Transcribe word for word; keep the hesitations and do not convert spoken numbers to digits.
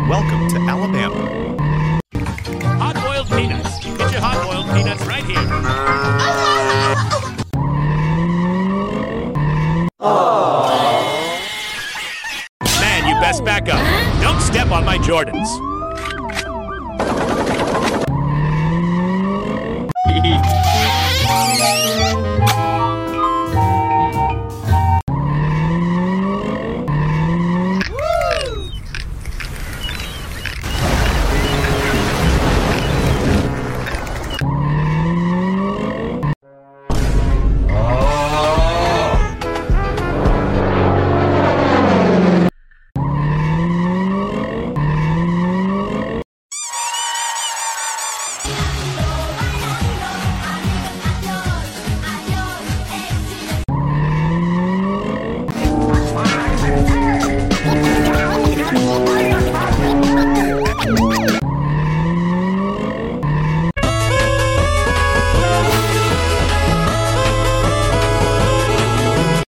welcome to Alabama. Hot-boiled peanuts. Get your hot-boiled peanuts right here. Man, you best back up. Don't step on my Jordans.